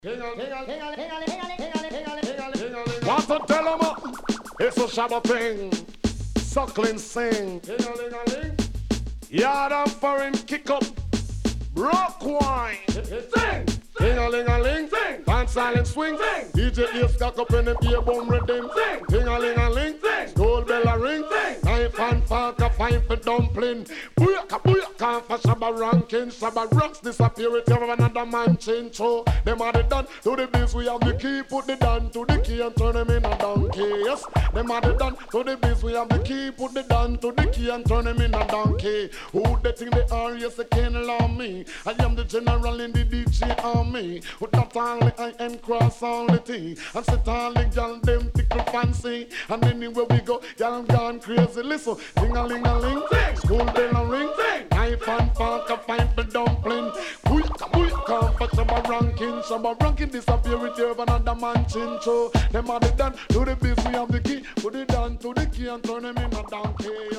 Want to tell them it's a Shabba thing. Suckling sing. Yard and foreign kick up. Rock wine. Sing. Ding-a-ling-a-ling, sing. Dance silent swing, sing. DJ ears stack up in the beer bomb rhythm, sing. Ding-a-ling-a-ling, sing. Gold bell a ring, sing. Knife and fork a fine for dumpling. Booyaka, booyaka, for Shabba ranking. Shabba rocks disappear with another man change. So, them are the done to the biz. We have the key, put the down to the key and turn them in a donkey. Yes, them are the done to the biz. We have the key, put the down to the key and turn them in a donkey. Who they think they are? Yes, they can't allow me. I am the general in the DJ army. With that only I am cross all the T. And sit all the gal them tickle fancy. And anywhere we go, gal gone crazy. Listen, ding-a-ling-a-ling, school bell a ring, knife and fork a fine for dumpling. Booyaka, booyaka, for Shabba ranking. Shabba ranking disappear with you another man chin. So them are the done to the biz. We have the key, put it down to the key and turn them in a donkey.